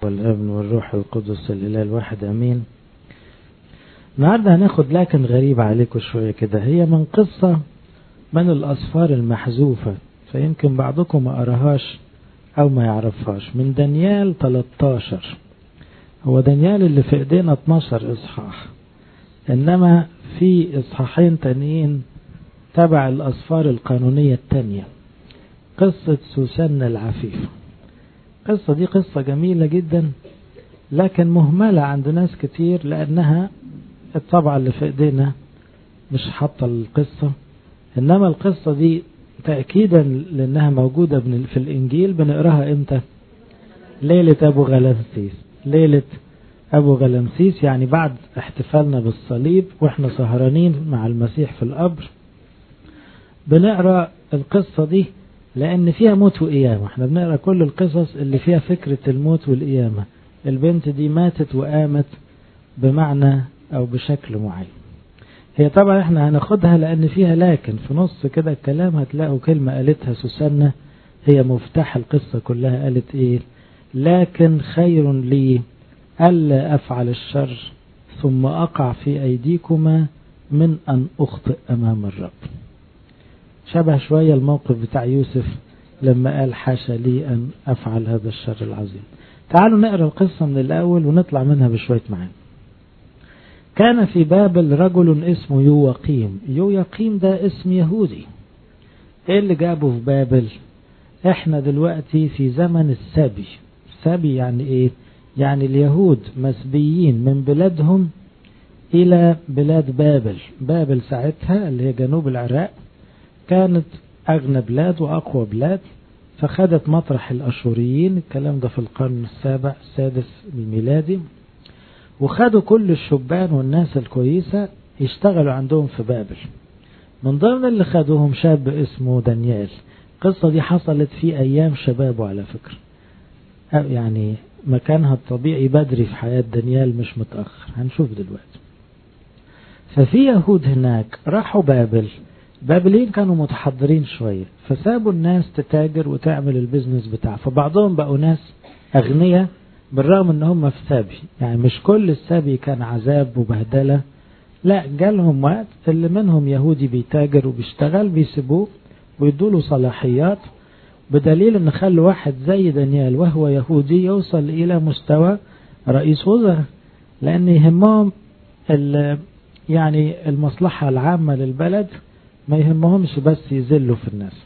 والابن والروح القدس الإله الواحد أمين. النهارده هناخد لكن غريب عليكم شوية كده، هي من قصة من الأسفار المحذوفة، فيمكن بعضكم ما قراهاش أو ما يعرفهاش. من دانيال 13. هو دانيال اللي في ايدينا 12 إصحاح، إنما في إصحاحين تانيين تبع الأسفار القانونية التانية. قصة سوسنة العفيفة. القصة دي قصة جميلة جدا، لكن مهملة عند ناس كتير، لأنها الطبعة اللي في ايدينا مش حاطة القصة، إنما القصة دي تأكيدا لأنها موجودة في الإنجيل. بنقراها إمتى؟ ليلة أبو غلمسيس. ليلة أبو غلمسيس يعني بعد احتفالنا بالصليب وإحنا سهرانين مع المسيح في القبر، بنقرأ القصة دي لأن فيها موت وقيامة. احنا بنقرأ كل القصص اللي فيها فكرة الموت والقيامة. البنت دي ماتت وقامت بمعنى أو بشكل معين. هي طبعا احنا هناخدها لأن فيها لكن في نص كده الكلام هتلاقوا كلمة قالتها سوسنة هي مفتاح القصة كلها. قالت ايه؟ لكن خير لي ألا أفعل الشر ثم أقع في أيديكما من أن أخطئ أمام الرب. شبه شوية الموقف بتاع يوسف لما قال حاشا لي أن أفعل هذا الشر العظيم. تعالوا نقرأ القصة من الأول ونطلع منها بشوية معاني. كان في بابل رجل اسمه يوقيم. يوقيم ده اسم يهودي. ايه اللي جابه في بابل؟ احنا دلوقتي في زمن السبي. السبي يعني ايه؟ يعني اليهود مسبيين من بلادهم الى بلاد بابل. بابل ساعتها اللي هي جنوب العراق كانت اغنى بلاد واقوى بلاد، فخدت مطرح الاشوريين. الكلام ده في القرن السادس الميلادي، وخدوا كل الشبان والناس الكويسة يشتغلوا عندهم في بابل. من ضمن اللي خدوهم شاب اسمه دانيال. القصة دي حصلت في أيام شبابه على فكرة، يعني مكانها الطبيعي بدري في حياة دانيال مش متأخر، هنشوف دلوقتي. ففي يهود هناك راحوا بابل. بابلين كانوا متحضرين شوية، فسابوا الناس تتاجر وتعمل البيزنس بتاعها. فبعضهم بقوا ناس أغنياء بالرغم ان هم في سبي. يعني مش كل السبي كان عذاب وبهدلة، لا، جالهم وقت اللي منهم يهودي بيتاجر وبيشتغل بيسيبوه ويدوله صلاحيات، بدليل ان خلوا واحد زي دانيال وهو يهودي يوصل الى مستوى رئيس وزراء، لان يهمهم يعني المصلحة العامة للبلد، ما يهمهمش بس يذلوا في الناس.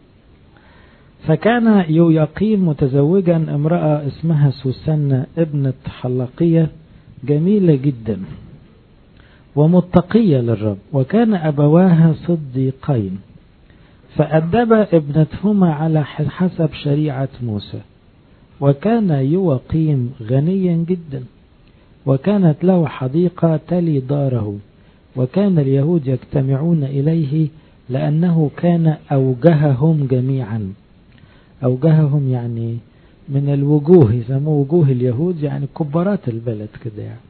فكان يوقيم متزوجا امرأة اسمها سوسنة ابنة حلقية جميلة جدا ومتقية للرب، وكان أبواها صديقين، فأدب ابنتهما على حسب شريعة موسى. وكان يوقيم غنيا جدا، وكانت له حديقة تلي داره، وكان اليهود يجتمعون إليه لأنه كان أوجههم جميعا. أوجههم يعني من الوجوه، يسموه وجوه اليهود، يعني كبارات البلد كده يعني.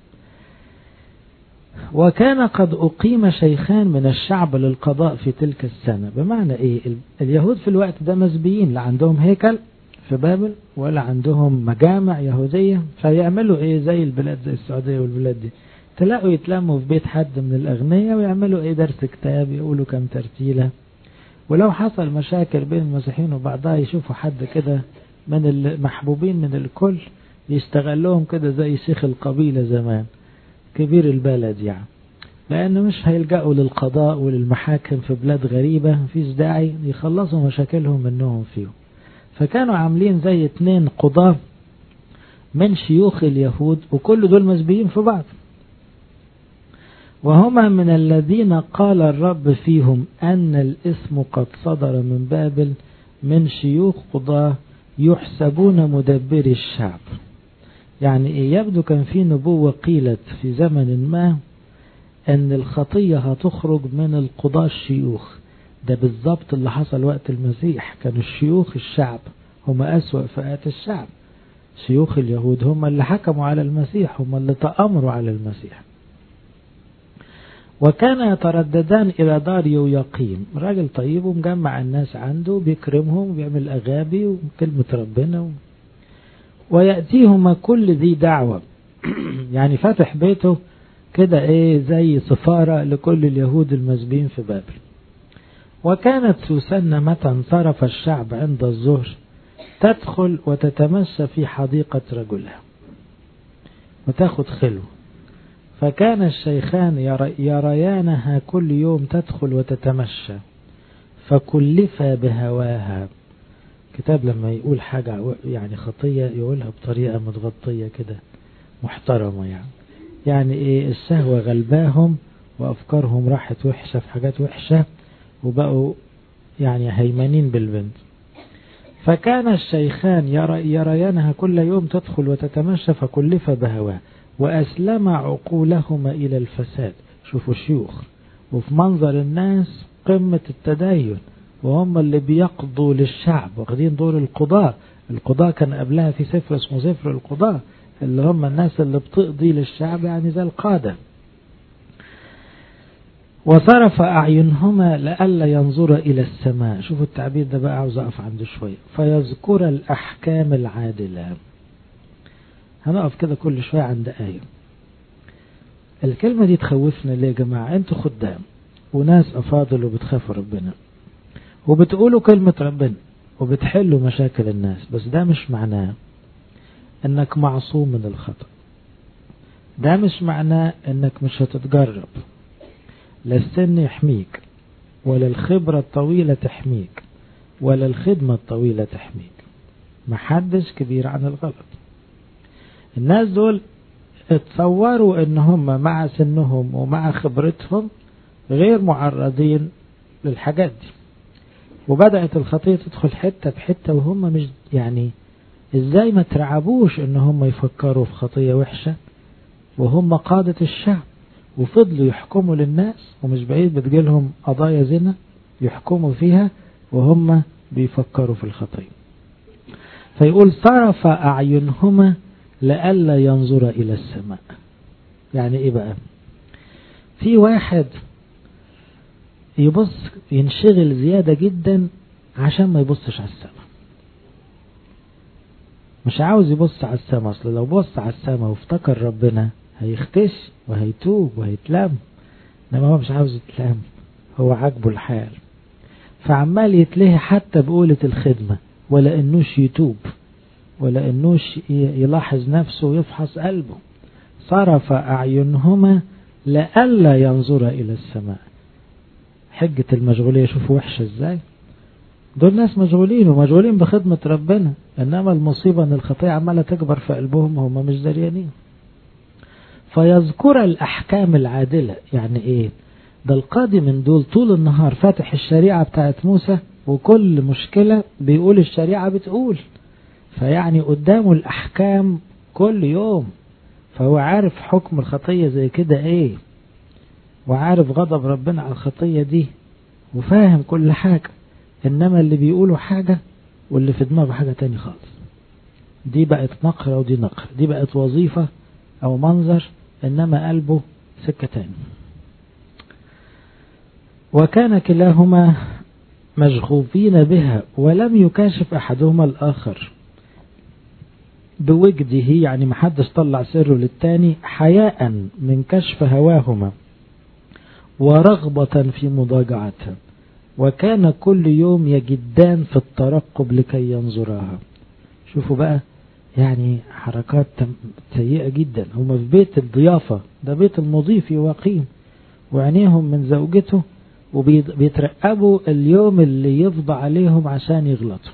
وكان قد أقيم شيخان من الشعب للقضاء في تلك السنة. بمعنى إيه؟ اليهود في الوقت ده مسبيين، لا عندهم هيكل في بابل ولا عندهم مجامع يهودية، فيعملوا إيه؟ زي البلاد زي السعودية والبلاد دي، تلاقوا يتلموا في بيت حد من الأغنياء ويعملوا إيه؟ درس كتاب، يقولوا كم ترتيلة. ولو حصل مشاكل بين المسيحيين وبعضها يشوفوا حد كده من المحبوبين من الكل يشتغل لهم كده زي شيخ القبيلة زمان، كبير البلد يعني، لأنه مش هيلجأوا للقضاء وللمحاكم في بلاد غريبة، مفيش داعي، يخلصوا مشاكلهم منهم فيهم. فكانوا عاملين زي 2 قضاة من شيوخ اليهود، وكل دول مسبيين في بعض. وهما من الذين قال الرب فيهم أن الاسم قد صدر من بابل من شيوخ قضاة يحسبون مدبري الشعب. يعني إيه؟ يبدو كان في نبوة قيلت في زمن ما أن الخطية هتخرج من القضاة الشيوخ. ده بالضبط اللي حصل وقت المسيح. كانوا الشيوخ الشعب هم أسوأ فئات الشعب. شيوخ اليهود هم اللي حكموا على المسيح، هم اللي تأمروا على المسيح. وكان يترددان إلى دار يوقيم. راجل طيب ومجمع الناس عنده، بيكرمهم وبيعمل أغابي وكلمة ربنا ويأتيهما كل ذي دعوة. يعني فاتح بيته كده زي سفارة لكل اليهود المسبين في بابل. وكانت سوسنة متى انصرف الشعب عند الظهر تدخل وتتمشى في حديقة رجلها وتاخد خلو. فكان الشيخان يريانها كل يوم تدخل وتتمشى فكلفا بهواها. كتاب لما يقول حاجة يعني خطية يقولها بطريقة متغطية كده محترمة، يعني الشهوة غلباهم وأفكارهم راحت وحشة في حاجات وحشة وبقوا يعني هيمنين بالبنت. فكان الشيخان يريانها كل يوم تدخل وتتمشى فكلف بهواها وأسلم عقولهما إلى الفساد. شوفوا شيوخ وفي منظر الناس قمة التدين، وهم اللي بيقضوا للشعب واخدين دور القضاء. القضاء كان قبلها في سفر اسمه سفر القضاء، اللي هم الناس اللي بتقضي للشعب يعني زي القادة. وصرف أعينهما لئلا ينظر إلى السماء. شوفوا التعبير ده بقى، عاوز أقف عنده شوية. فيذكر الأحكام العادلة. هنقف كده كل شوية عند آية. الكلمة دي تخوفنا ليه يا جماعة؟ أنتوا خدام وناس أفاضل وبتخافوا ربنا وبتقولوا كلمة ربنا وبتحلوا مشاكل الناس، بس ده مش معناه أنك معصوم من الخطأ. ده مش معناه أنك مش هتتجرب. لا السن يحميك ولا الخبرة الطويلة تحميك ولا الخدمة الطويلة تحميك. محدش كبير عن الغلط. الناس دول اتصوروا ان هم مع سنهم ومع خبرتهم غير معرضين للحاجات دي، وبدأت الخطية تدخل حتة بحتة وهم مش يعني ازاي ما ترعبوش ان هم يفكروا في خطية وحشة وهم قادة الشعب، وفضلوا يحكموا للناس. ومش بعيد بتجيلهم قضايا زنا يحكموا فيها وهم بيفكروا في الخطية. فيقول صرف أعينهما لئلا ينظر إلى السماء. يعني إيه بقى؟ في واحد يبص ينشغل زيادة جدا عشان ما يبصش على السماء. مش عاوز يبص على السماء. أصلا لو بص على السماء وافتكر ربنا هيختش وهيتوب وهيتلام، انما هو مش عاوز يتلام، هو عاجبه الحال. فعمال يتلهي حتى بقولة الخدمة، ولا انوش يتوب ولا انوش يلاحظ نفسه ويفحص قلبه. صرف أعينهما لئلا ينظر إلى السماء. حجة المشغولية شوفوا وحشة ازاي. دول ناس مشغولين ومشغولين بخدمة ربنا، انما المصيبة ان الخطيئة عمالة تكبر في قلبهم هم مش دريانين. فيذكر الأحكام العادلة. يعني ايه؟ ده القاضي من دول طول النهار فاتح الشريعة بتاعت موسى، وكل مشكلة بيقول الشريعة بتقول، فيعني قدامه الأحكام كل يوم، فهو عارف حكم الخطية زي كده ايه، وعارف غضب ربنا على الخطية دي، وفاهم كل حاجة. انما اللي بيقولوا حاجة واللي في دماغه حاجة تاني خالص. دي بقت نقرة ودي نقرة، دي بقت وظيفة او منظر، انما قلبه سكة تاني. وكان كلاهما مشغوفين بها ولم يكاشف احدهما الاخر بوجده. يعني محدش طلع سره للتاني، حياء من كشف هواهما ورغبة في مضاجعتها. وكان كل يوم يجدان في الترقب لكي ينظراها. شوفوا بقى، يعني حركات سيئة جدا. هم في بيت الضيافة، ده بيت المضيف يقيم، وعينيهم من زوجته، وبيترقبوا اليوم اللي يفضى عليهم عشان يغلطوا.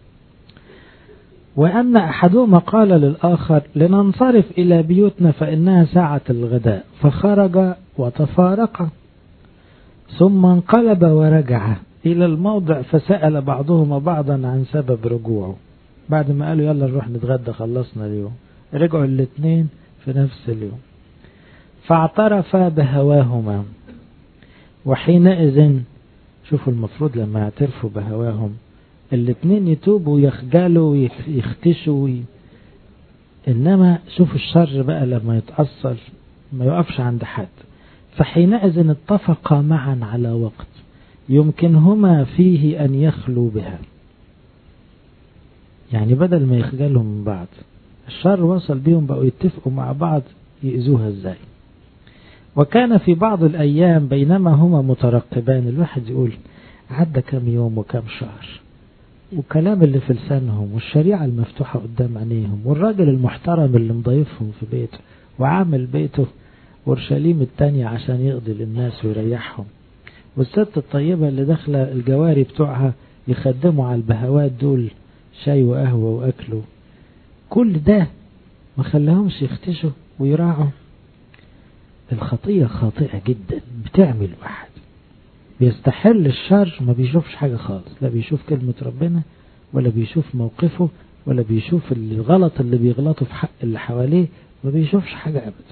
وأن أحدهما قال للآخر لننصرف إلى بيوتنا فإنها ساعة الغداء، فخرج وتفارقا. ثم انقلب ورجع إلى الموضع فسأل بعضهما بعضا عن سبب رجوعه. بعد ما قالوا يلا نروح نتغدى خلصنا اليوم، رجعوا الاثنين في نفس اليوم. فاعترفا بهواهما. وحينئذ شوفوا المفروض لما يعترفوا بهواهم الاثنين يتوبوا ويخجلوا ويختشوا انما شوفوا الشر بقى لما يتأصل ما يقفش عند حد. فحينئذ اتفقا معا على وقت يمكنهما فيه أن يخلوا بها. يعني بدل ما يخجلوا من بعض الشر وصل بيهم بقوا يتفقوا مع بعض يأذوها ازاي. وكان في بعض الأيام بينما هما مترقبان، الواحد يقول عدى كم يوم وكم شهر، وكلام اللي في لسانهم والشريعة المفتوحة قدام عينيهم، والراجل المحترم اللي مضيفهم في بيته وعامل بيته أورشليم التانية عشان يقضي للناس ويريحهم، والست الطيبة اللي داخلة الجواري بتوعها يخدموا على البهوات دول شاي وقهوة وأكلوا، كل ده ما خلاهمش يختشوا ويراعوا. الخطية خاطئة جدا، بتعمل واحد بيستحل الشر ما بيشوفش حاجة خالص، لا بيشوف كلمة ربنا ولا بيشوف موقفه ولا بيشوف الغلط اللي بيغلطه في حق اللي حواليه، ما بيشوفش حاجة أبدا.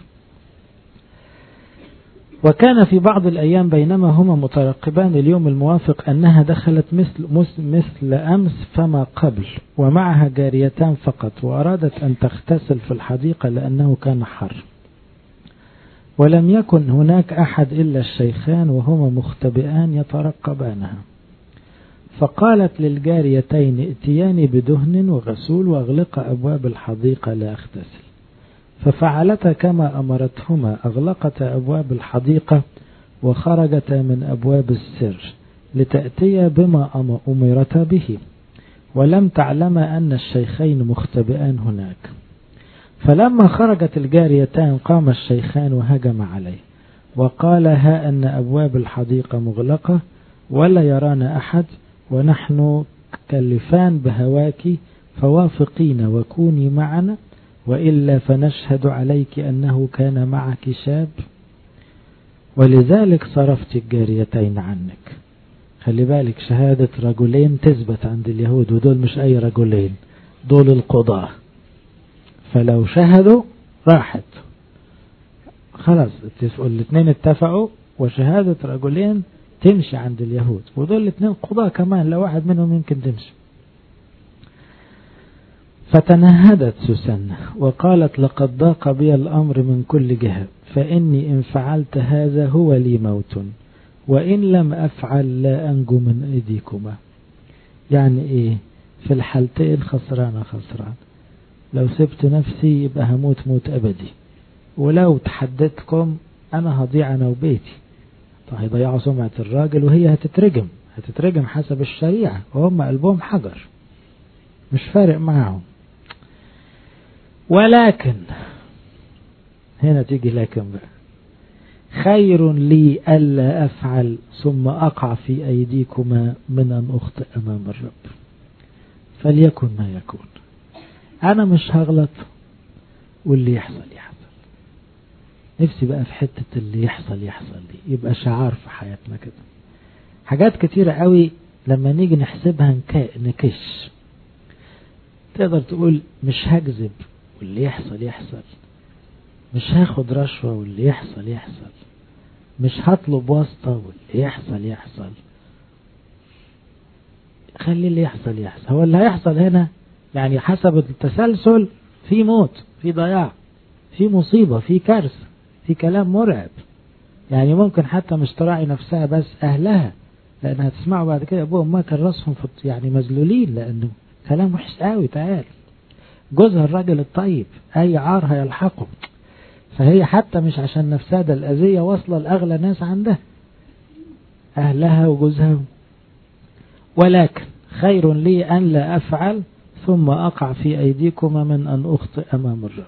وكان في بعض الأيام بينما هما مترقبان اليوم الموافق أنها دخلت مثل أمس فما قبل، ومعها جاريتان فقط، وأرادت أن تغتسل في الحديقة لأنه كان حر، ولم يكن هناك أحد إلا الشيخان وهما مختبئان يترقبانها. فقالت للجاريتين ائتياني بدهن وغسول وأغلق أبواب الحديقة لأغتسل. ففعلتا كما أمرتهما، أغلقتا أبواب الحديقة وخرجتا من أبواب السر لتأتيا بما أمرتا به، ولم تعلما أن الشيخين مختبئان هناك. فلما خرجت الجاريتان قام الشيخان وهجم عليه وقال ها أن أبواب الحديقة مغلقة ولا يرانا أحد، ونحن كلفان بهواك، فوافقين وكوني معنا، وإلا فنشهد عليك أنه كان معك شاب، ولذلك صرفت الجاريتين عنك. خلي بالك، شهادة رجلين تثبت عند اليهود، ودول مش أي رجلين، دول القضاة، فلو شهدوا راحت خلاص، الاثنين اتفقوا، وشهادة رجلين تمشي عند اليهود، ودول الاثنين قضاة كمان، لو واحد منهم يمكن تمشي. فتنهدت سوسنة وقالت لقد ضاق بي الأمر من كل جهة، فإني إن فعلت هذا هو لي موت، وإن لم أفعل لا أنجو من أيديكما. يعني إيه؟ في الحالتين خسران خسران، لو سبت نفسي يبقى هموت موت أبدي، ولو تحددتكم أنا هضيع أنا وبيتي. طيب هيضيعوا سمعة الراجل، وهي هتترجم حسب الشريعة، وهم قلبهم حجر مش فارق معهم. ولكن هنا تيجي لكن بقى، خير لي ألا أفعل ثم أقع في أيديكما من أن أخطئ أمام الرب، فليكن ما يكون. أنا مش هغلط، واللي يحصل يحصل. نفسي بقى في حتة اللي يحصل دي يبقى شعار في حياتنا كده. حاجات كتيرة قوي لما نيجي نحسبها نكش، تقدر تقول مش هكذب واللي يحصل يحصل، مش هاخد رشوة واللي يحصل يحصل، مش هطلب واسطة واللي يحصل يحصل، خلي اللي يحصل يحصل. هو اللي هيحصل هنا يعني حسب التسلسل، في موت، في ضياع، في مصيبة، في كارثة، في كلام مرعب. يعني ممكن حتى مش تراعي نفسها بس أهلها، لأنها تسمعوا بعد كده أبوهم ما كان راسهم يعني مذلولين، لأنه كلام وحش قوي. تعال جوزها الراجل الطيب أي عار هيلحقه، فهي حتى مش عشان نفسها، ده الأذية واصلة لأغلى ناس عندها، أهلها وجوزها. ولكن خير لي أن لا أفعل ثم أقع في أيديكما من أن أخطئ أمام الرب.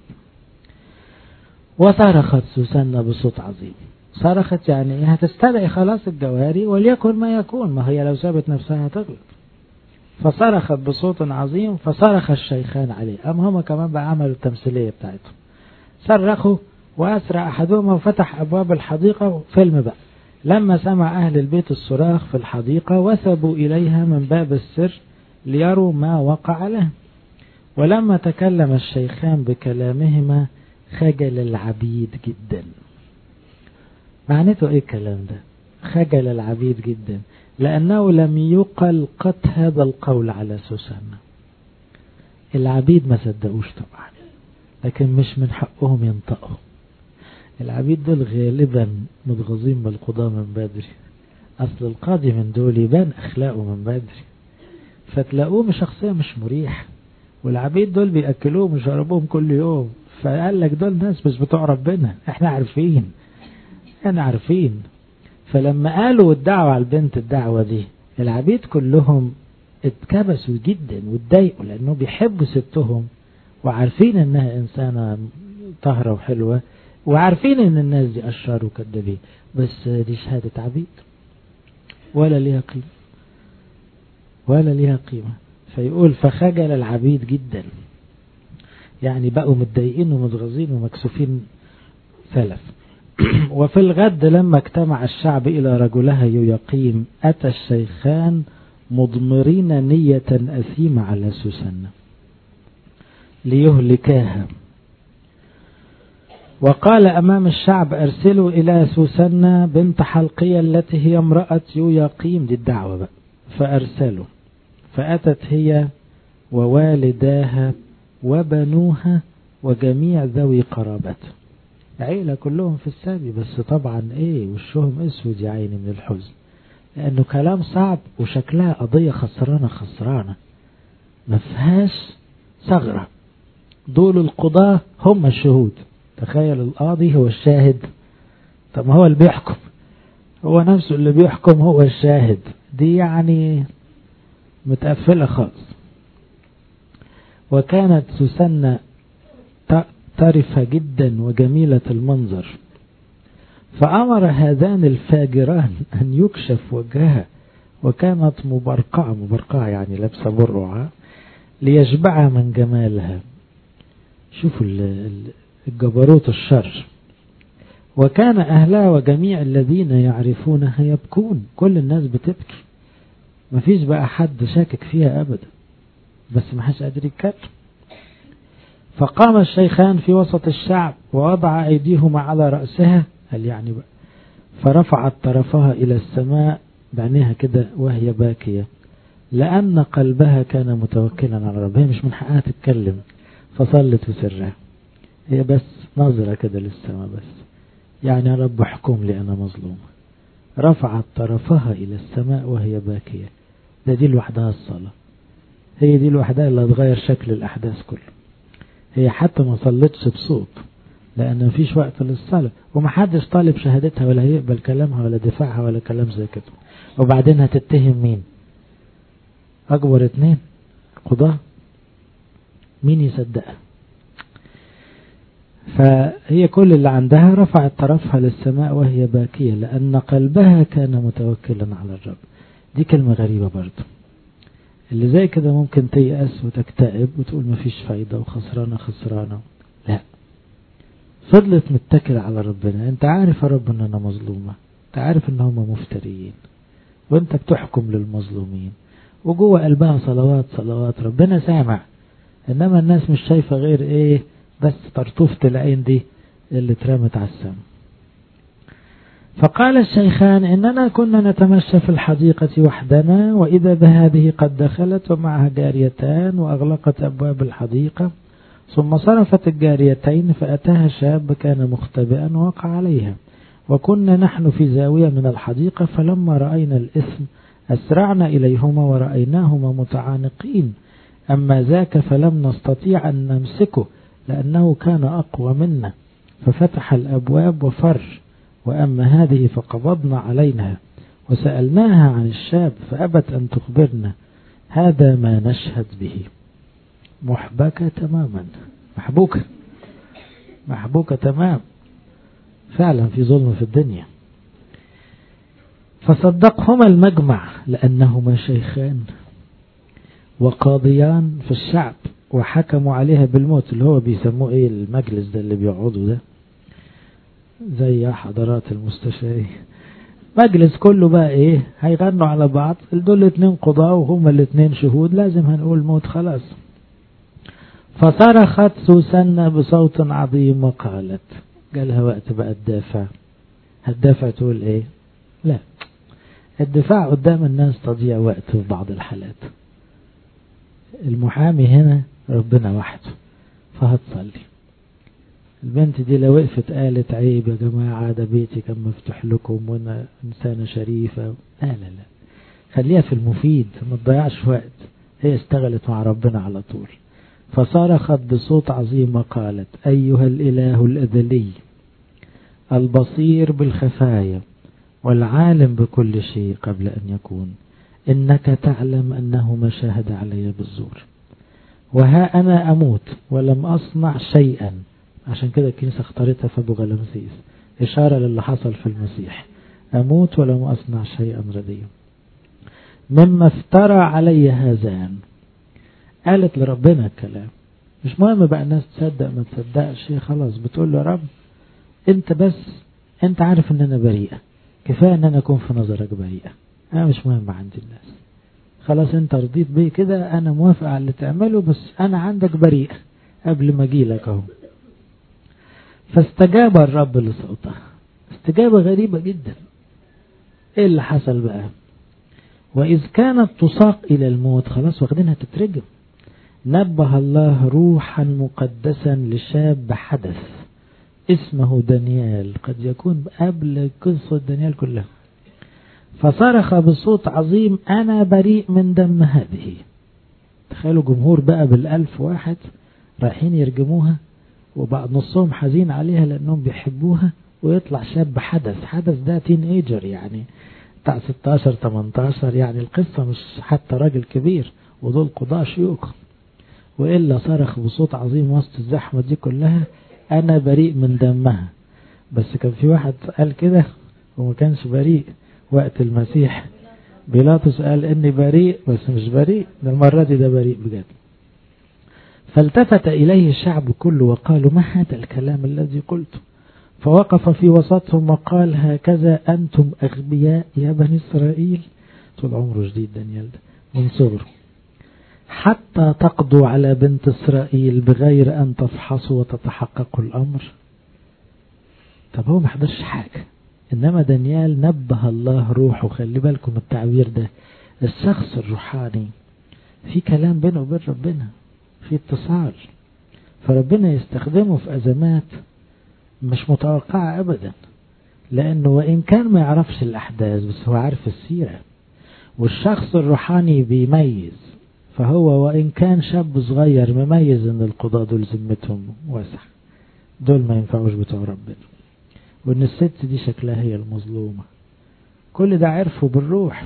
وصرخت سوسنة بصوت عظيم. صرخت يعني هتستدعي خلاص الجواري، وليكن ما يكون، ما هي لو سابت نفسها هتغلط. فصرخت بصوت عظيم، فصرخ الشيخان عليه. أما هما كمان بقى عملوا التمثيلية بتاعتهم، صرخوا وأسرع أحدهما وفتح أبواب الحديقة. فيلم بقى. لما سمع أهل البيت الصراخ في الحديقة وثبوا إليها من باب السر ليروا ما وقع له. ولما تكلم الشيخان بكلامهما خجل العبيد جدا. معناته ايه الكلام ده؟ خجل العبيد جدا لأنه لم يقل قط هذا القول على سوسنة. العبيد ما صدقوش طبعا، لكن مش من حقهم ينطقوا. العبيد دول غالبا متغاظين بالقضاء من بدري، أصل القاضي من دول يبان أخلاقه من بدري، فتلاقوه شخصية مش مريح، والعبيد دول بيأكلوهم ويشربوهم كل يوم. فقال لك دول ناس مش بتوع ربنا، احنا عارفين. فلما قالوا الدعوة على البنت الدعوة دي، العبيد كلهم اتكبسوا جدا واتضايقوا، لأنه بيحبوا ستهم وعارفين انها انسانة طاهرة وحلوة، وعارفين ان الناس دي اشرار وكذابين، بس دي شهادة عبيد ولا ليها قيمة. فيقول فخجل العبيد جدا، يعني بقوا متضايقين ومتغاظين ومكسوفين سلف. وفي الغد لما اجتمع الشعب إلى رجلها يويقيم، أتى الشيخان مضمرين نية أثيمة على سوسنة ليهلكاها، وقال أمام الشعب أرسلوا إلى سوسنة بنت حلقية التي هي امرأة يويقيم، دي الدعوة بقى. فأرسلوا، فأتت هي ووالداها وبنوها وجميع ذوي قرابته، عيلة كلهم في السبي، بس طبعا وشهم اسود يا عيني من الحزن، لأنه كلام صعب وشكلها قضية خسرانة ما فيهاش ثغرة. دول القضاة هم الشهود، تخيل القاضي هو الشاهد، طب ما هو اللي بيحكم، هو نفسه اللي بيحكم هو الشاهد، دي يعني متقفلة خالص. وكانت سوسنة طرفة جدا وجميلة المنظر، فأمر هذان الفاجران أن يكشف وجهها، وكانت مبرقعة يعني لابسة برعة، ليشبع من جمالها. شوفوا الجبروت الشر. وكان أهلها وجميع الذين يعرفونها يبكون، كل الناس بتبكي، مفيش بقى حد شاكك فيها أبدا، بس ما حدش قادر يتكلم. فقام الشيخان في وسط الشعب ووضع أيديهما على رأسها، قال يعني بقى، فرفعت طرفها إلى السماء بعينيها كده وهي باكية، لأن قلبها كان متوكلا على ربها، مش من حقها تتكلم، فصلت وسرها، هي بس نظرة كده للسماء، بس يعني يا رب احكم لي أنا مظلومة. رفعت طرفها إلى السماء وهي باكية، دي لوحدها الصلاة، هي دي لوحدها اللي هتغير شكل الأحداث كله. هي حتى ما صلتش بصوت، لأن مفيش وقت للصلاة، ومحدش طالب شهادتها ولا هيقبل كلامها ولا دفاعها ولا كلام زي كده. وبعدين هتتهم مين؟ أكبر 2 قضاة، مين يصدقها؟ فهي كل اللي عندها رفعت طرفها للسماء وهي باكية، لأن قلبها كان متوكلا على الرب. دي كلمة غريبة برضو، اللي زي كده ممكن تيأس وتكتئب وتقول مفيش فايدة وخسرانة، لا، فضلت متكل على ربنا. انت عارف يا رب ان انا مظلومة، انت عارف ان هم مفتريين، وانت بتحكم للمظلومين، وجوه قلبها صلوات ربنا سامع، انما الناس مش شايفة غير بس طرطوفة العين دي اللي اترمت على السماء. فقال الشيخان إننا كنا نتمشى في الحديقة وحدنا، وإذا بهذه قد دخلت ومعها جاريتان وأغلقت أبواب الحديقة، ثم صرفت الجاريتين، فأتاها شاب كان مختبئا ووقع عليها، وكنا نحن في زاوية من الحديقة، فلما رأينا الإثم أسرعنا إليهما ورأيناهما متعانقين، أما ذاك فلم نستطيع أن نمسكه لأنه كان أقوى منا، ففتح الأبواب وفر، وأما هذه فقبضنا عليها وسألناها عن الشاب فأبت أن تخبرنا. هذا ما نشهد به. محبكة تماما، محبوكة تمام، فعلا في ظلم في الدنيا. فصدقهما المجمع لأنهما شيخان وقاضيان في الشعب، وحكموا عليها بالموت، اللي هو بيسموه المجلس ده اللي بيقعدوا ده زي حضرات المستشارين، مجلس كله بقى هيغنوا على بعض، دول 2 قضاة وهم 2 شهود، لازم هنقول موت خلاص. فصرخت سوسنة بصوت عظيم وقالت، قالها وقت بقى هتدافع تقول لا، الدفاع قدام الناس تضيع وقت في بعض الحالات، المحامي هنا ربنا وحده، فهتصلي. البنت دي لو وقفت قالت عيب يا جماعة، ده بيتي كان مفتوح لكم وانا انسانة شريفة، لا خليها في المفيد، ما تضيعش وقت، هي اشتغلت مع ربنا على طول. فصرخت بصوت عظيم وقالت: أيها الإله الأزلي البصير بالخفايا والعالم بكل شيء قبل أن يكون، إنك تعلم أنه ما شاهد علي بالزور، وها أنا أموت ولم أصنع شيئا. عشان كده الكنيسة اختارتها في أبو غلمسيس، إشارة للي حصل في المسيح، أموت ولم أصنع شيئا رديا مما افترى علي هذان. قالت لربنا الكلام، مش مهم بقى الناس تصدق ما تصدقش، خلاص بتقول له: رب انت بس انت عارف ان انا بريئة، كفاية ان انا اكون في نظرك بريئة، انا مش مهم عندي الناس، خلاص انت رضيت بيه كده، انا موافق على اللي تعمله، بس انا عندك بريئة قبل ما اجيلك اهو. فاستجاب الرب لصوتها استجابة غريبة جدا. ايه اللي حصل بقى؟ واذ كانت تساق الى الموت، خلاص واخدينها تترجم، نبه الله روحا مقدسا لشاب حدث اسمه دانيال، قد يكون قبل قصة دانيال كلها، فصرخ بصوت عظيم: أنا بريء من دم هذه. تخيلوا جمهور بقى بال1000 واحد رايحين يرجموها، وبعض نصهم حزين عليها لأنهم بيحبوها، ويطلع شاب حدث ده تين ايجر يعني بتاع 16-18، يعني القصة مش حتى راجل كبير، ودول قضاء شيوخ، وإلا صرخ بصوت عظيم وسط الزحمة دي كلها: أنا بريء من دمها. بس كان في واحد قال كده وما كانش بريء وقت المسيح، بيلاطس قال إني بريء بس مش بريء، ده المرة دي ده بريء بجد. فالتفت إليه الشعب كله وقالوا: ما هذا الكلام الذي قلته؟ فوقف في وسطهم وقال: هكذا أنتم أغبياء يا بني إسرائيل. طول عمره جديد دانيال ده من صغره، حتى تقضوا على بنت إسرائيل بغير أن تفحصوا وتتحققوا الأمر. طب هو ما حضرش حاجة، إنما دانيال نبه الله روحه. خلي بالكم التعبير ده، الشخص الروحاني في كلام بينه وبين ربنا، في اتصال، فربنا يستخدمه في أزمات مش متوقعة أبدا، لأنه وإن كان ما يعرفش الأحداث بس هو عارف السيرة، والشخص الروحاني بيميز، فهو وإن كان شاب صغير مميز ان القضاة دول ذمتهم واسع، دول ما ينفعوش بتوع ربنا، وان الست دي شكلها هي المظلومة. كل ده عرفوا بالروح.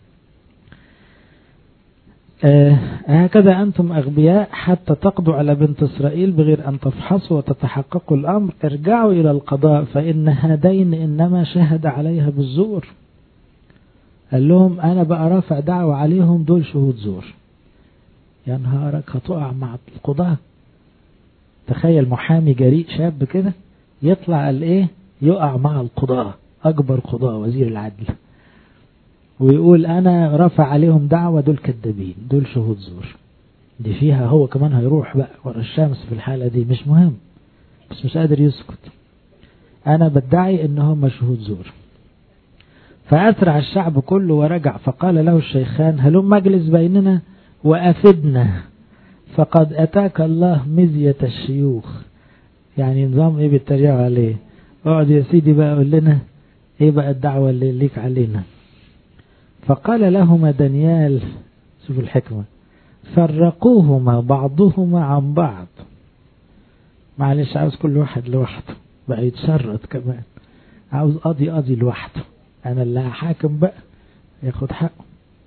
هكذا أنتم أغبياء حتى تقضوا على بنت إسرائيل بغير أن تفحصوا وتتحققوا الأمر. ارجعوا إلى القضاء فإن هذين إنما شهد عليها بالزور. قال لهم أنا بقى رافع دعوة عليهم، دول شهود زور. يا نهارك هتقع مع القضاء. تخيل محامي جريء شاب كده يطلع قال ايه، يقع مع القضاء، اكبر قضاء وزير العدل، ويقول انا رافع عليهم دعوة، دول كذابين، دول شهود زور. دي فيها هو كمان هيروح بقى ورا الشمس في الحالة دي، مش مهم، بس مش قادر يسكت، انا بدعي ان هم شهود زور. فأسرع الشعب كله ورجع، فقال له الشيخان هلم مجلس بيننا وأفدنا، فقد أتاك الله مزية الشيوخ. يعني نظام ايه بيتريقوا عليه، اقعد يا سيدي بقى قول لنا ايه بقى الدعوة اللي ليك علينا. فقال لهما دانيال، شوفوا الحكمة، فرقوهما بعضهما عن بعض. معلش عاوز كل واحد لوحده بقى يتشرط كمان، عاوز قاضي لوحده، انا اللي هحاكم بقى ياخد حقه.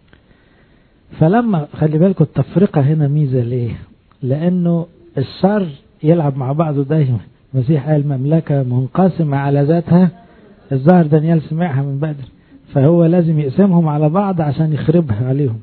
فلما خلي بالكم التفرقة هنا ميزة ليه، لانه الشر يلعب مع بعضه دايما. المسيح قال مملكة منقسمة على ذاتها، الظاهر دانيال سمعها من بدر، فهو لازم يقسمهم على بعض عشان يخربها عليهم.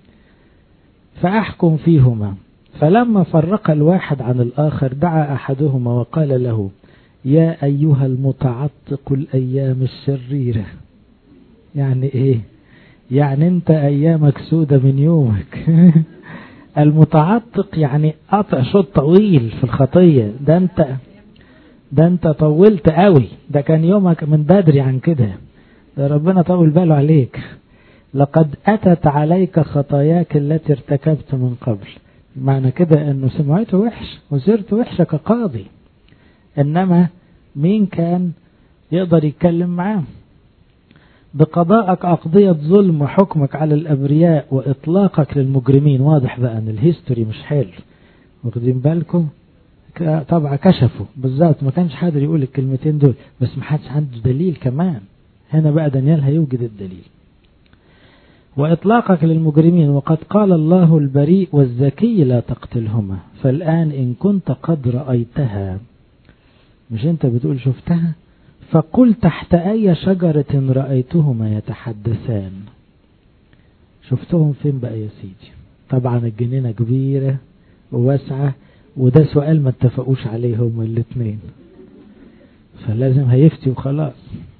فأحكم فيهما. فلما فرق الواحد عن الآخر دعا أحدهما وقال له يا أيها المتعتق الأيام الشريرة. يعني إيه؟ يعني أنت أيامك سودة من يومك. المتعتق يعني قطع شوط طويل في الخطية، ده أنت طولت قوي، ده كان يومك من بدري عن كده، ده ربنا طول باله عليك. لقد أتت عليك خطاياك التي ارتكبت من قبل. معنى كده أنه سمعته وحش وسرت وحشة كقاضي، إنما مين كان يقدر يتكلم معاه؟ بقضاءك أقضية ظلم وحكمك على الأبرياء وإطلاقك للمجرمين. واضح بقى أن الهيستوري مش حلو، واخدين بالكم؟ طبعا كشفوا بالظبط، ما كانش حد يقول الكلمتين دول، بس ما حدش عنده دليل كمان. هنا بقى دانيال هيوجد الدليل. وإطلاقك للمجرمين، وقد قال الله البريء والذكي لا تقتلهما، فالآن إن كنت قد رأيتها، مش أنت بتقول شفتها، فقل تحت أي شجرة رأيتهما يتحدثان. شفتهم فين بقى يا سيدي؟ طبعا الجنينة كبيرة وواسعة، وده سؤال ما اتفقوش عليه هما الاثنين، فلازم هيفتي وخلاص.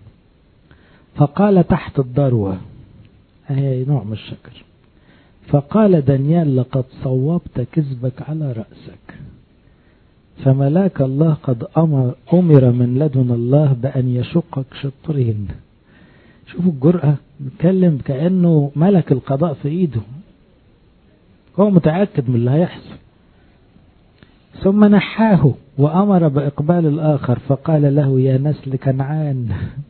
فقال تحت الذروة، هي نوع من الشجر. فقال دانيال لقد صوبت كذبك على رأسك، فملاك الله قد أمر من لدن الله بأن يشقك شطرين. شوفوا الجرأة، بيتكلم كأنه ملك القضاء في إيده، هو متأكد من اللي هيحصل. ثم نحاه وأمر بإقبال الآخر، فقال له يا نسل كنعان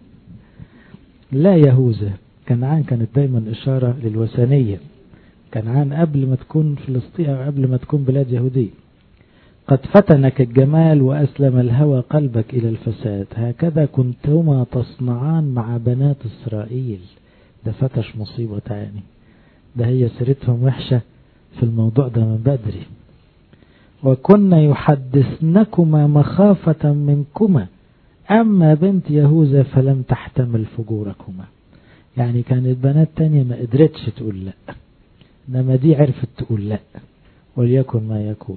لا يهوذا. كنعان كانت دايما إشارة للوثنية، كنعان قبل ما تكون فلسطين أو قبل ما تكون بلاد يهودية. قد فتنك الجمال وأسلم الهوى قلبك إلى الفساد، هكذا كنتما تصنعان مع بنات إسرائيل. ده فتش مصيبة تاني، ده هي سيرتهم وحشة في الموضوع ده من بدري. وكنا يحدثنكما مخافة منكما، أما بنت يهوذا فلم تحتمل فجوركما. يعني كانت بنات تانية ما قدرتش تقول لا، إنما دي عرفت تقول لا، وليكن ما يكون.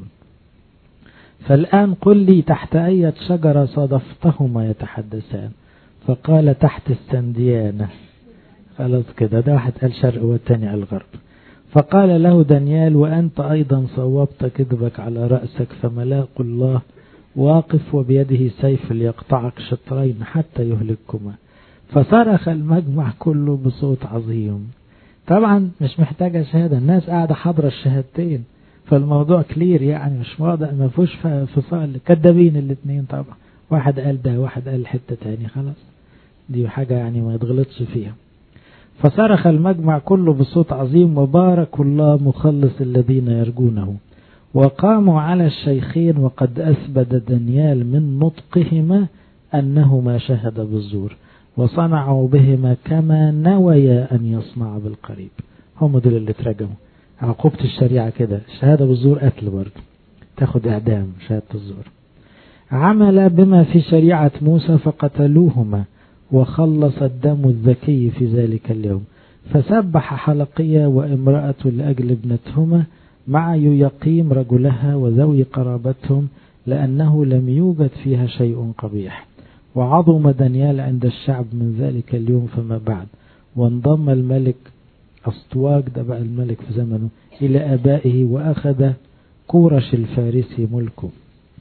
فالآن قل لي تحت أي شجرة صادفتهما يتحدثان؟ فقال تحت السنديانة. خلاص كده، ده واحد قال شرق والتاني قال غرب. فقال له دانيال وأنت أيضا صوبت كذبك على رأسك، فملاك الله واقف وبيده سيف ليقطعك شطرين حتى يهلككما. فصرخ المجمع كله بصوت عظيم. طبعا مش محتاجة شهادة، الناس قاعدة حضر الشهادتين، فالموضوع كلير يعني، مش واضح، ما فيهوش فصال. كدابين الاثنين طبعا، واحد قال ده واحد قال حتة تاني، خلاص دي حاجة يعني ما يتغلطش فيها. فصرخ المجمع كله بصوت عظيم وبارك الله مخلص الذين يرجونه. وقاموا على الشيخين وقد أثبت دانيال من نطقهما أنهما شهد بالزور، وصنعوا بهما كما نويا أن يصنع بالقريب. هم دول اللي ترجموا عقوبة الشريعة كده، الشهادة بالزور قتل برضه، تاخد إعدام شهادة الزور. عمل بما في شريعة موسى فقتلوهما، وخلص الدم الذكي في ذلك اليوم. فسبح حلقية وامرأة لأجل ابنتهما مع يقيم رجلها وذوي قرابتهم، لأنه لم يوجد فيها شيء قبيح. وعظم دانيال عند الشعب من ذلك اليوم فما بعد، وانضم الملك أسطواج، ده بقى الملك في زمنه، إلى آبائه، وأخذ كورش الفارسي ملكه.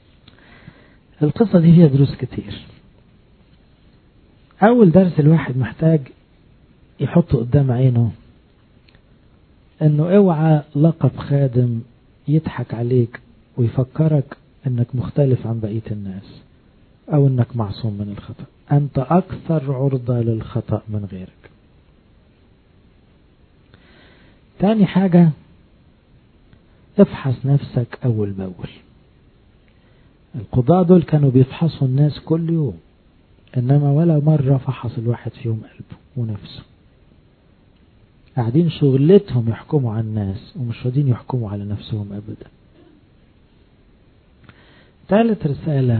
القصة دي فيها دروس كتير. أول درس الواحد محتاج يحطه قدام عينه، أنه اوعى لقب خادم يضحك عليك ويفكرك أنك مختلف عن بقية الناس أو أنك معصوم من الخطأ. أنت أكثر عرضة للخطأ من غيرك. تاني حاجة، افحص نفسك أول بأول. القضاة دول كانوا بيفحصوا الناس كل يوم، إنما ولا مرة فحص الواحد فيهم قلبه ونفسه. قاعدين شغلتهم يحكموا على الناس ومش راضين يحكموا على نفسهم أبدا. ثالث رسالة،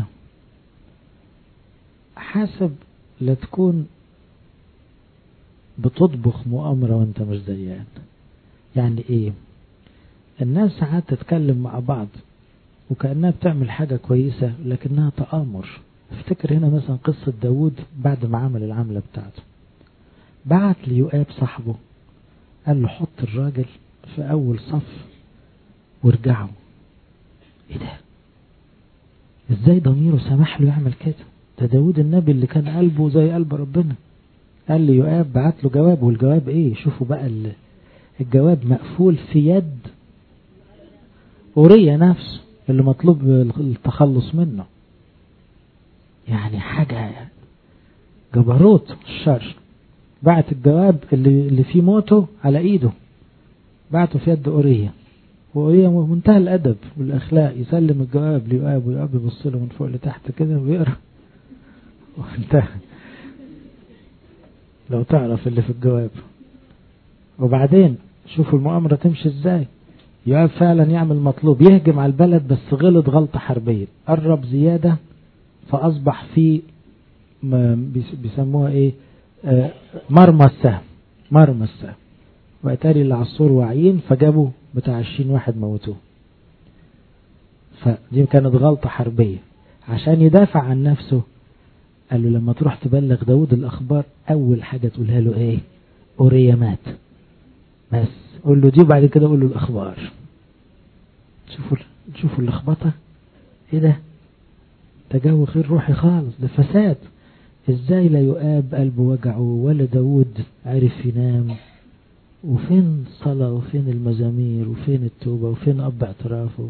حاسب لا تكون بتطبخ مؤامرة وانت مش ديان. يعني ايه؟ الناس ساعات تتكلم مع بعض وكأنها بتعمل حاجة كويسة لكنها تآمر. افتكر هنا مثلا قصة داود بعد ما عمل العملة بتاعته، بعت ليؤاب صاحبه قال له حط الراجل في أول صف وارجعوا. ايه ده؟ ازاي ضميره سمح له يعمل كده؟ ده داود النبي اللي كان قلبه زي قلب ربنا. قال لي يؤاب بعت له جواب، والجواب ايه؟ شوفوا بقى الجواب مقفول في يد أوريا نفسه اللي مطلوب التخلص منه. يعني حاجة جبروت الشر. بعت الجواب اللي فيه موته على ايده، بعته في يد أوريا، وهي منتهى الأدب والأخلاق، يسلم الجواب ليؤاب ويؤاب يبص له من فوق لتحت كده ويقرأ وانتهى، لو تعرف اللي في الجواب. وبعدين شوفوا المؤامرة تمشي ازاي. يؤاب فعلا يعمل مطلوب، يهجم على البلد، بس غلط غلطة حربية، قرب زيادة فأصبح في بيسموها ايه، مرمى السهم، مرمى السهم، واتاري اللي على السور واعيين فجابوا بتاع 20 واحد موتوه. فدي كانت غلطة حربية. عشان يدافع عن نفسه قال له لما تروح تبلغ داود الأخبار أول حاجة تقولها له إيه؟ أوريا مات، بس قول له دي وبعد كده قول له الأخبار. شوفوا اللخبطة إيه ده؟ تجاو غير روحي خالص، ده فساد. إزاي لا يؤاب قلبه وجعه ولا داود عرف ينام؟ وفين الصلاة وفين المزامير وفين التوبة وفين أب اعترافه؟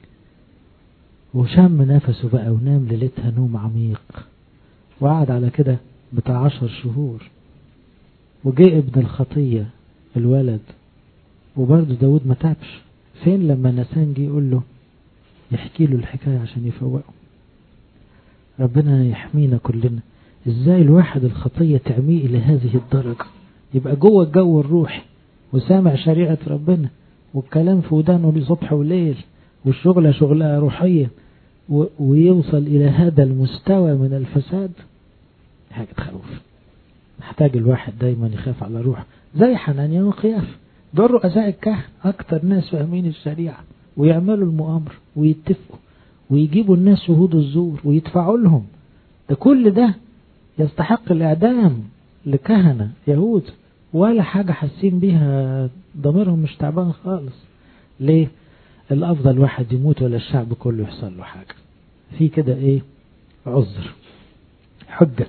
وشم نفسه بقى ونام ليلتها نوم عميق، وقعد على كده بتاع 10 شهور. وجاء ابن الخطية الولد، وبرضه داود ما تابش. فين لما نسان جه يقول له يحكي له الحكاية عشان يفوقه؟ ربنا يحمينا كلنا. ازاي الواحد الخطية تعميه الى هذه الدرجة، يبقى جوه الجو الروحي وسامع شريعة ربنا والكلام في ودانه لصبح وليل والشغلة شغلة روحية، ويوصل إلى هذا المستوى من الفساد؟ حاجة تخوف. محتاج الواحد دايما يخاف على روحه، زي حنانيا وقياف، دول رؤساء الكهنة أكتر ناس فاهمين الشريعة، ويعملوا المؤامرة ويتفقوا ويجيبوا الناس شهود الزور ويدفعوا لهم. ده كل ده يستحق الإعدام لكهنة يهود، ولا حاجة حاسين بيها، ضميرهم مش تعبان خالص. ليه؟ الأفضل واحد يموت ولا الشعب كله يحصل له حاجة؟ في كده إيه؟ عذر، حجة.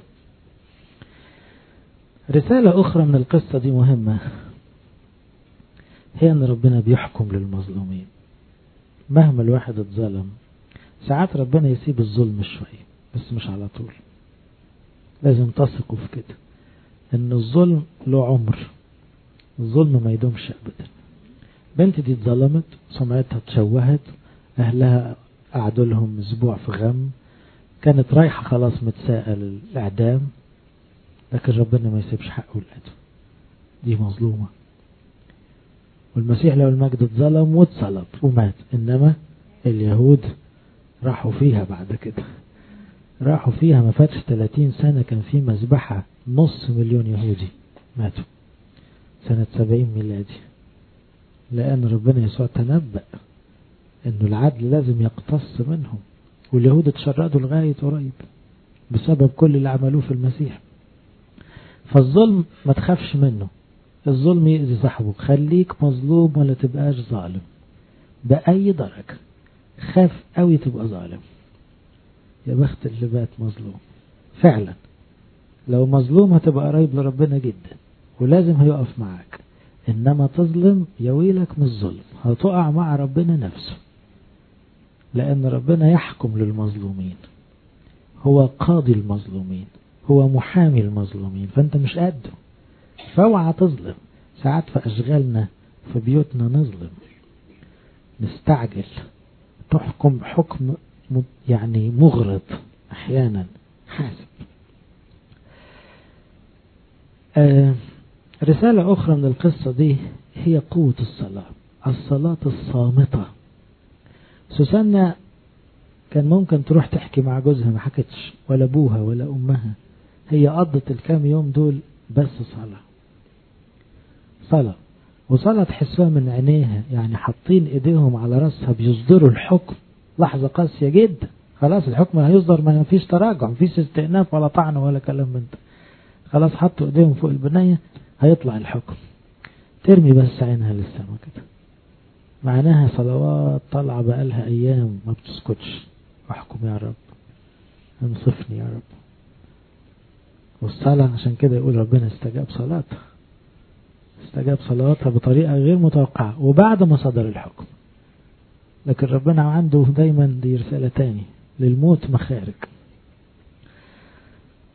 رسالة أخرى من القصة دي مهمة، هي أن ربنا بيحكم للمظلومين. مهما الواحد اتظلم ساعات ربنا يسيب الظلم شوية، بس مش على طول. لازم تثقوا في كده، أن الظلم له عمر، الظلم ما يدومش أبدا. بنت دي اتظلمت، سمعتها اتشوهت، أهلها قعدوا لهم أسبوع في غم، كانت رايحة خلاص متساءة للإعدام، لكن ربنا ما يسيبش حقه لأده. دي مظلومة. والمسيح له المجد اتظلم واتصلب ومات، إنما اليهود راحوا فيها بعد كده، راحوا فيها. ما فاتش 30 سنة كان في مذبحة 500,000 يهودي ماتوا سنة 70 ميلادي، لأن ربنا يسوع تنبأ إنه العدل لازم يقتص منهم، واليهود اتشردوا لغاية قريب بسبب كل اللي عملوه في المسيح. فالظلم ما تخافش منه، الظلم يأذي صاحبه. خليك مظلوم ولا تبقاش ظالم بأي درجة. خاف قوي تبقى ظالم، يا بخت اللي بات مظلوم فعلا. لو مظلوم هتبقى قريب لربنا جدا ولازم هيقف معاك، إنما تظلم يا ويلك من الظلم، هتقع مع ربنا نفسه، لأن ربنا يحكم للمظلومين، هو قاضي المظلومين، هو محامي المظلومين، فأنت مش قده. فاوعى تظلم. ساعات في أشغالنا في بيوتنا نظلم، نستعجل، تحكم حكم يعني مغرض أحيانا. حاسب. رسالة أخرى من القصة دي هي قوة الصلاة، الصلاة الصامتة. سوسنة كان ممكن تروح تحكي مع جوزها، ما حكتش، ولا أبوها ولا أمها. هي قضت الكام يوم دول بس صلاة، وصلاة تحسوها من عينيها، يعني حاطين ايديهم على رأسها بيصدروا الحكم لحظة قاسية جدا. خلاص الحكم هيصدر، ما فيش تراجع، ما فيش استئناف ولا طعن ولا كلام من ده. خلاص حطوا ايديهم فوق البناية، هيطلع الحكم. ترمي بس عينها للسماء كده، معناها صلوات طالعة بقالها ايام ما بتسكتش. احكم يا رب، انصفني يا رب. والصلاة عشان كده يقول ربنا استجاب صلاتها، استجاب صلواتها بطريقة غير متوقعة وبعد ما صدر الحكم. لكن ربنا عنده دايما دي رسالة تاني، للموت مخارج.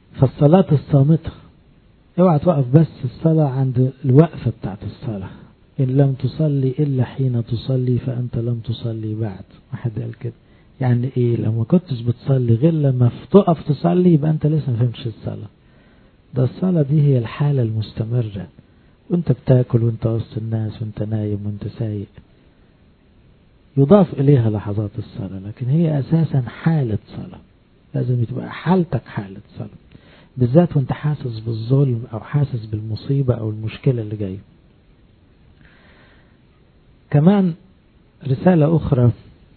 فالصلاة الصامتة، اوعى توقف بس الصلاة عند الوقفة بتاعت الصلاة، إن لم تصلي إلا حين تصلي فأنت لم تصلي بعد. واحد قال كده، يعني إيه؟ لو ما كنتش بتصلي غير لما تقف تصلي يبقى أنت لسه ما فهمتش الصلاة. ده الصلاة دي هي الحالة المستمرة، وانت بتاكل وانت وسط الناس وانت نايم وانت سايق، يضاف إليها لحظات الصلاة، لكن هي أساسا حالة صلاة. لازم تبقى حالتك حالة صلاة، بالذات وانت حاسس بالظلم أو حاسس بالمصيبة أو المشكلة اللي جاية. كمان رسالة أخرى،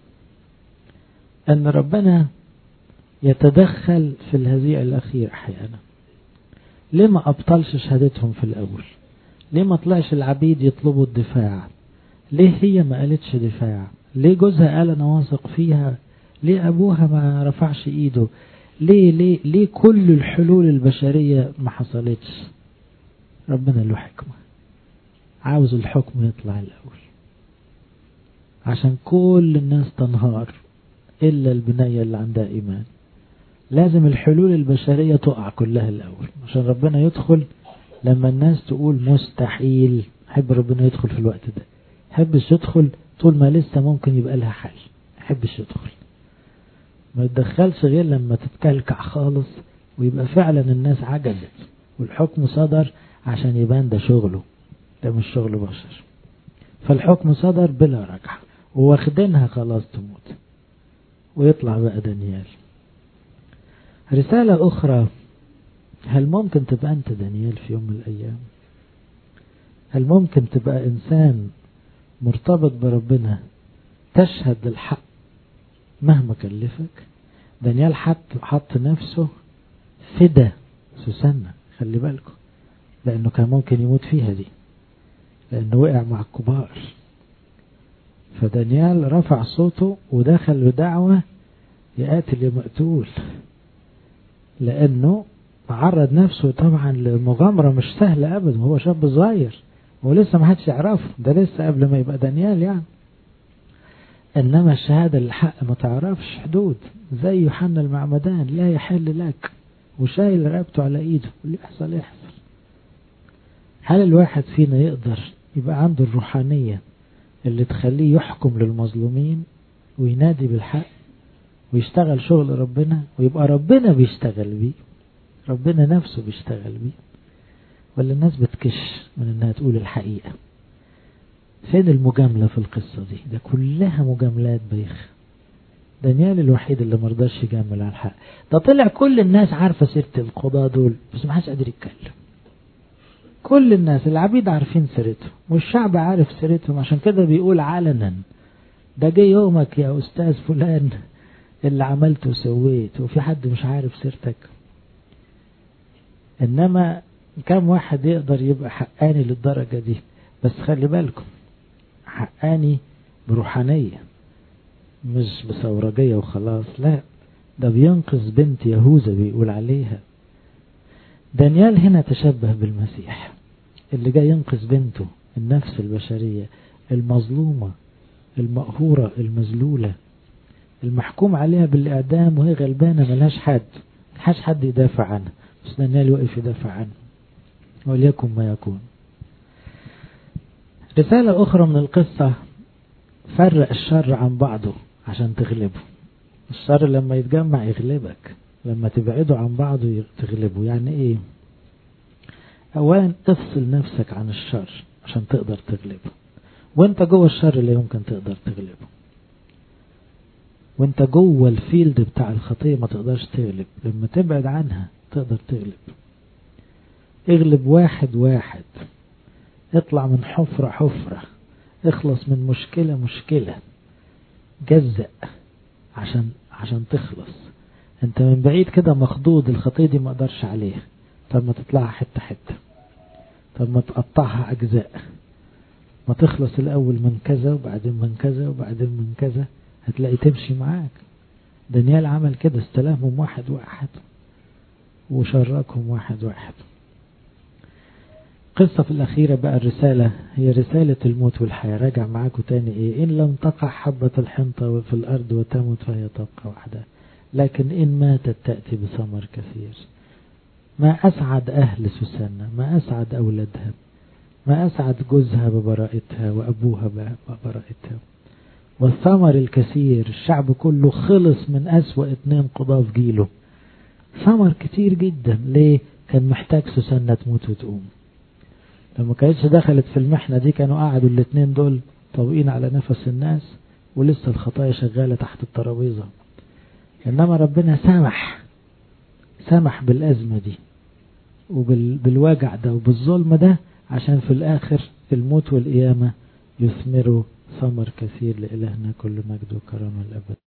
أن ربنا يتدخل في الهزيع الأخير أحيانا. ليه ما أبطلش شهادتهم في الأول؟ ليه ما طلعش العبيد يطلبوا الدفاع؟ ليه هي ما قالتش دفاع؟ ليه جوزها قال أنا واثق فيها؟ ليه أبوها ما رفعش إيده؟ ليه كل الحلول البشرية ما حصلتش؟ ربنا له حكمة، عاوز الحكم يطلع الأول عشان كل الناس تنهار إلا البنية اللي عندها إيمان. لازم الحلول البشرية تقع كلها الأول عشان ربنا يدخل. لما الناس تقول مستحيل، حب ربنا يدخل في الوقت ده. حبش يدخل طول ما لسه ممكن يبقى لها حل، حبش يدخل. ما يتدخلش غير لما تتكلكع خالص ويبقى فعلا الناس عجزت والحكم صدر، عشان يبان ده شغله، ده مش شغل بشر. فالحكم صدر بلا رجعة وواخدينها خلاص تموت، ويطلع بقى دانيال. رسالة أخرى، هل ممكن تبقى أنت دانيال في يوم من الأيام؟ هل ممكن تبقى إنسان مرتبط بربنا تشهد الحق مهما كلفك؟ دانيال حط نفسه فدا سوسنة، خلي بالكم، لأنه كان ممكن يموت فيها دي، لأنه وقع مع الكبار. فدانيال رفع صوته ودخل بدعوة يقاتل يا مقتول، لأنه عرض نفسه طبعا لمغامرة مش سهلة أبدا. هو شاب صغير ولسه ما حدش يعرفه، ده لسه قبل ما يبقى دانيال يعني. إنما الشهادة للحق ما تعرفش حدود، زي يوحنا المعمدان، لا يحل لك، وشايل رقبته على إيده، واللي يحصل يحصل. هل الواحد فينا يقدر يبقى عنده الروحانية اللي تخليه يحكم للمظلومين وينادي بالحق ويشتغل شغل ربنا، ويبقى ربنا بيشتغل بيه، ربنا نفسه بيشتغل بيه؟ ولا الناس بتكش من انها تقول الحقيقة؟ فين المجاملة في القصة دي؟ ده كلها مجاملات بايخ. دانيال الوحيد اللي مرضاش يجامل على الحق. ده طلع كل الناس عارفة سيرة القضاة دول، بس ما حدش قادر يتكلم. كل الناس العبيد عارفين سيرته والشعب عارف سيرتهم، عشان كده بيقول علنا ده جه يومك يا أستاذ فلان اللي عملت وسويت، وفي حد مش عارف سيرتك. إنما كم واحد يقدر يبقى حقاني للدرجة دي؟ بس خلي بالكم، حقاني بروحانية مش بثورجية وخلاص، لا، ده بينقذ بنت يهوذا بيقول عليها. دانيال هنا تشبه بالمسيح اللي جاي ينقذ بنته، النفس البشرية المظلومة المقهورة المذلولة المحكوم عليها بالإعدام، وهي غلبانة ملهاش حد يدافع عنها، بس دانيال وقف يدافع عنه، وليكن ما يكون. رسالة أخرى من القصة، فرق الشر عن بعضه عشان تغلبه. الشر لما يتجمع يغلبك، لما تبعده عن بعضه تغلبه. يعني ايه؟ اولا افصل نفسك عن الشر عشان تقدر تغلبه، وانت جوه الشر لا يمكن تقدر تغلبه. وانت جوه الفيلد بتاع الخطية ما تقدرش تغلب، لما تبعد عنها تقدر تغلب. اغلب واحد واحد، اطلع من حفرة حفرة، اخلص من مشكلة، جزء عشان تخلص. انت من بعيد كده مخضوض، الخطية دي ما اقدرش عليها، طب ما تطلعها حتة حتة، طب ما تقطعها اجزاء، ما تخلص الاول من كذا وبعدين من كذا وبعدين من كذا، هتلاقي تمشي معاك. دانيال عمل كده، استلمهم واحد واحد وشركهم واحد واحد. قصة في الأخيرة بقى، الرسالة هي رسالة الموت والحياة. راجع معاكم تاني إيه؟ إن لم تقع حبة الحنطة في الأرض وتموت فهي تبقى وحدها، لكن إن ماتت تأتي بثمر كثير. ما أسعد أهل سوسنة، ما أسعد أولادها، ما أسعد جوزها ببراءتها وأبوها ببراءتها. والثمر الكثير، الشعب كله خلص من أسوأ 2 قضاة في جيله. ثمر كتير جدا. ليه؟ كان محتاج سوسنة تموت وتقوم. لما كانتش دخلت في المحنة دي كانوا قعدوا 2 دول طوقين على نفس الناس، ولسه الخطايا شغالة تحت الترابيزة. إنما ربنا سمح بالأزمة دي وبالوجع ده وبالظلم ده، عشان في الآخر الموت والقيامة يثمروا ثمر كثير. لإلهنا كل مجد وكرامة الأبد.